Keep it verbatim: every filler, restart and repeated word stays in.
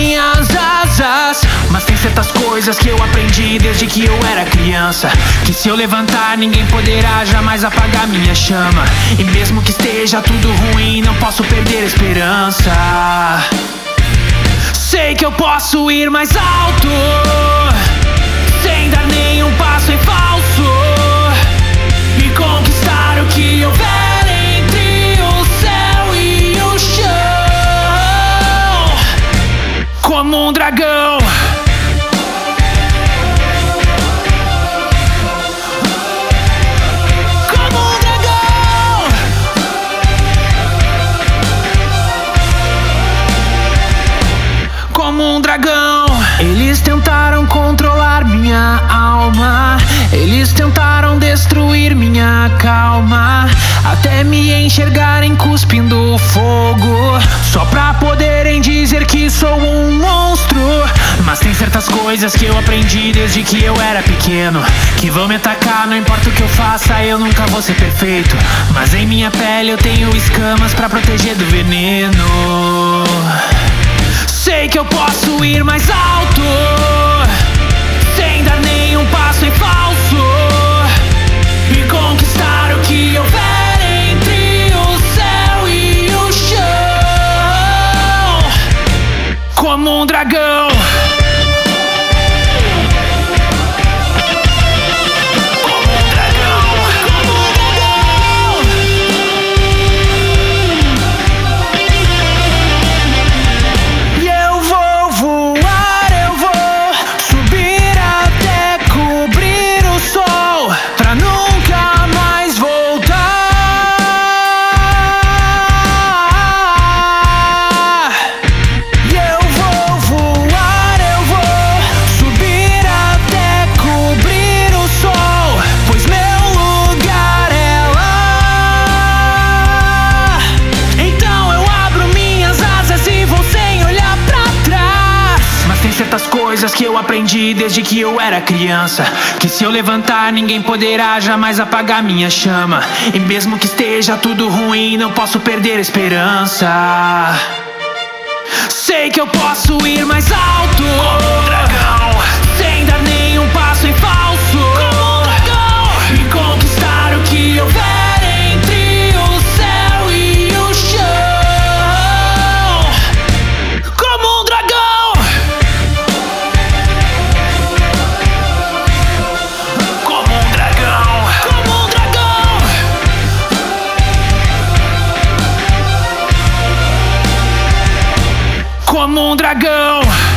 minhas asas. Mas tem certas coisas que eu aprendi desde que eu era criança, que se eu levantar ninguém poderá jamais apagar minha chama. E mesmo que esteja tudo ruim, não posso perder a esperança. Sei que eu posso ir mais alto, sem dar nenhum passo em falso, e conquistar o que houver entre o céu e o chão, como um dragão. Como um dragão. Eles tentaram controlar minha alma, eles tentaram destruir minha calma, até me enxergarem cuspindo fogo, só pra poderem dizer que sou um monstro. Mas tem certas coisas que eu aprendi desde que eu era pequeno, que vão me atacar, não importa o que eu faça, eu nunca vou ser perfeito. Mas em minha pele eu tenho escamas pra proteger do veneno. Sei que eu posso ir mais alto, sem dar nenhum passo em falso, e conquistar o que houver entre o céu e o chão, como um dragão. Certas coisas que eu aprendi desde que eu era criança, que se eu levantar ninguém poderá jamais apagar minha chama. E mesmo que esteja tudo ruim, não posso perder a esperança. Sei que eu posso ir mais alto, como um dragão, sem dar nenhum passo em falso, como um dragão, e conquistar o que houver entre o céu e o chão, como um dragão. Como um dragão.